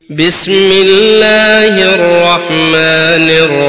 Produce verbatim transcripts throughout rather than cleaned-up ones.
بسم الله الرحمن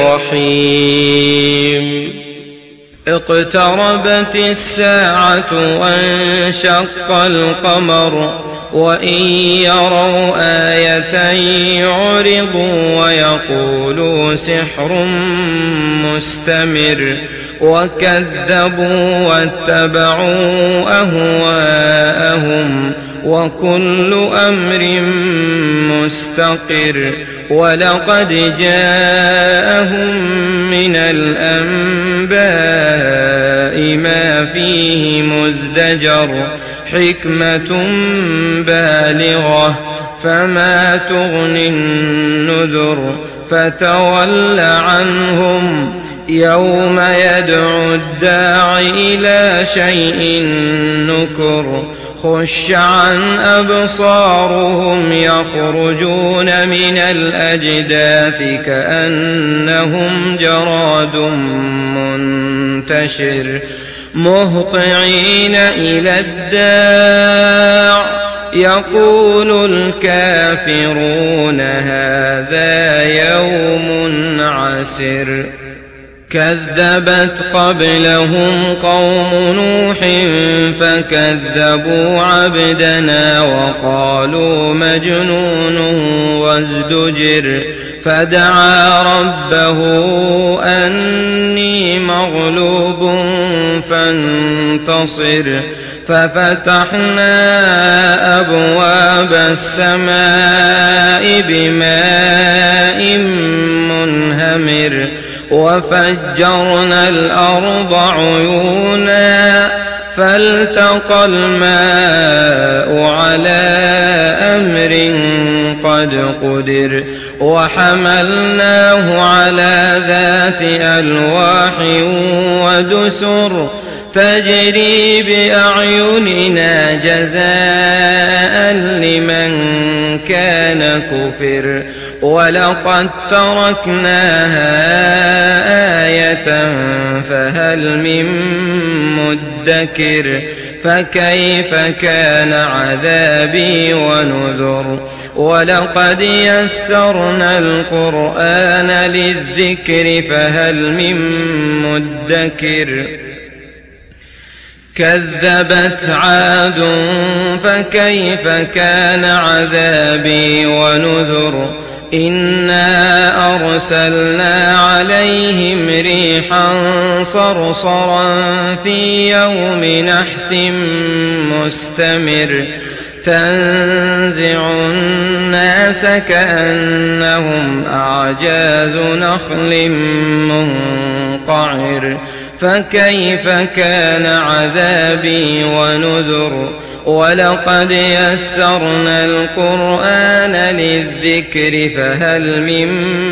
الرحيم اقتربت الساعة وانشق القمر وإن يروا آية يعرضوا ويقولوا سحر مستمر وكذبوا واتبعوا أهواءهم وكل أمر مستقر ولقد جاءهم من الأنباء ما فيه مزدجر حكمة بالغة فما تغني النذر فتول عنهم يوم يدعو الداع إلى شيء نكر خش عن أبصارهم يخرجون من الأجداث كأنهم جراد منتشر مهطعين إلى الداع يقول الكافرون هذا يوم عسر كذبت قبلهم قوم نوح فكذبوا عبدنا وقالوا مجنون وازدجر فدعا ربه أني مغلوب فانتصر ففتحنا أبواب السماء بماء منهمر وفجرنا الأرض عيونا فالتقى الماء على أمر قد قدر وحملناه على ذات ألواح ودسر تجري بأعيننا جزاء لمن كان كفر ولقد تركناها آية فهل من مدكر فكيف كان عذابي ونذر ولقد يسرنا القرآن للذكر فهل من مدكر كذبت عاد فكيف كان عذابي ونذر إنا أرسلنا عليهم ريحا صرصرا في يوم نحس مستمر تنزع الناس كأنهم أعجاز نخل منقعر فكيف كان عذابي ونذر ولقد يسرنا القرآن للذكر فهل من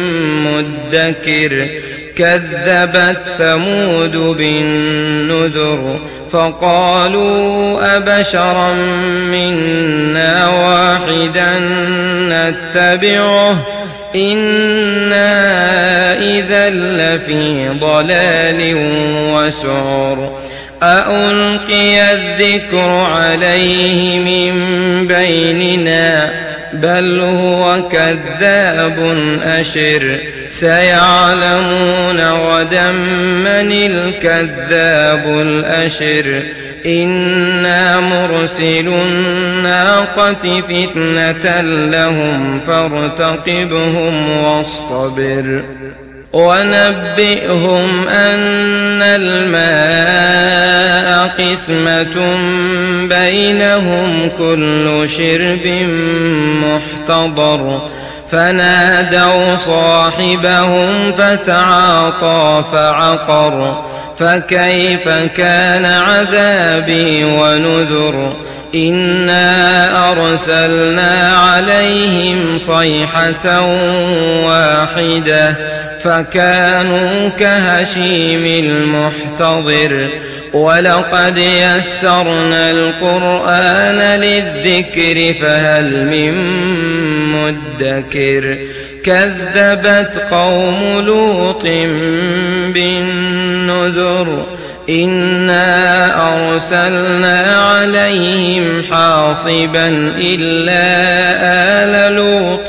مدكر كذبت ثمود بالنذر فقالوا أبشرا منا واحدا نتبعه إنا إذا لفي ضلال وسعر أألقي الذكر عليه من بيننا بل هو كذاب أشر سيعلمون غدا من الكذاب الأشر إنا مرسل الناقة فتنة لهم فارتقبهم واصطبر ونبئهم أن الماء قسمة بينهم كل شرب محتضر فنادوا صاحبهم فتعاطى فعقر فكيف كان عذابي ونذر إنا أرسلنا عليهم صيحة واحدة فكانوا كهشيم المحتضر ولقد يسرنا القرآن للذكر فهل من مدكر كذبت قوم لوط بالنذر إنا أرسلنا عليهم حاصبا إلا آل لوط لوط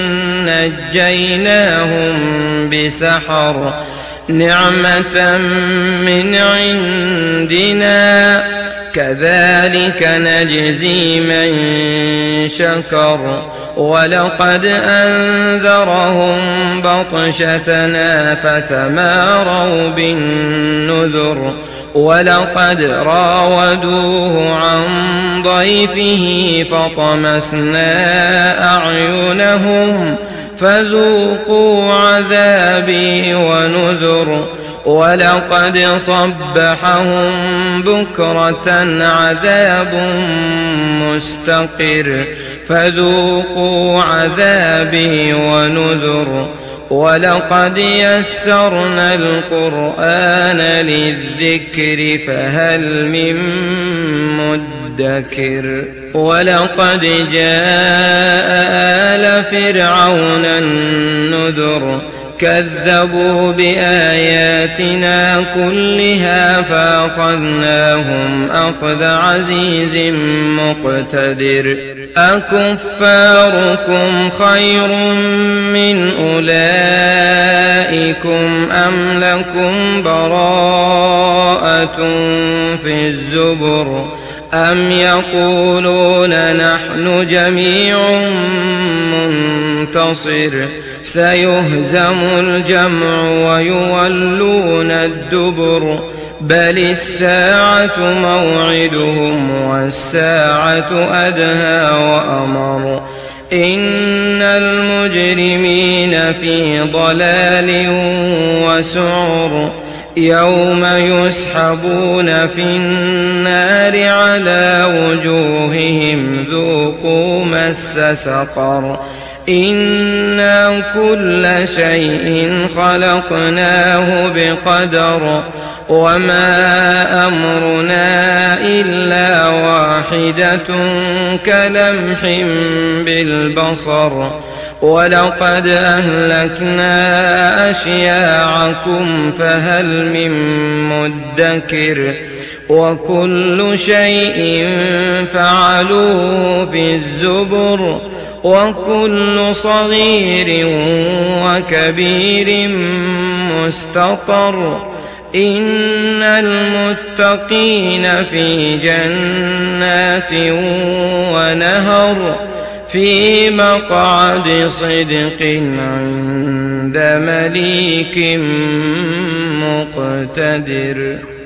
نجيناهم بسحر نعمة من عندنا كذلك نجزي من شكر ولقد أنذرهم بطشتنا فتماروا بالنذر ولقد راودوه عن ضيفه فطمسنا أعينهم فذوقوا عذابي ونذر ولقد صبحهم بكرة عذاب مستقر فذوقوا عذابي ونذر ولقد يسرنا القرآن للذكر فهل من مدكر ولقد جاء آل فرعون النذر كذبوا بآياتنا كلها فأخذناهم أخذ عزيز مقتدر أكفاركم خير من أولئكم أم لكم براءة في الزبر أم يقولون نحن جميع منتصر سيهزم الجمع ويولون الدبر بل الساعة موعدهم والساعة أدهى وأمر إن المجرمين في ضلال وسعر يوم يسحبون في النار على وجوههم ذوقوا مس سقر إنا كل شيء خلقناه بقدر وما أمرنا إلا واحدة كلمح بالبصر ولقد أهلكنا أشياعكم فهل من مدكر وكل شيء فعلوه في الزبر وكل صغير وكبير مستطر إن المتقين في جنات ونهر في مقعد صدق عند مليك مقتدر.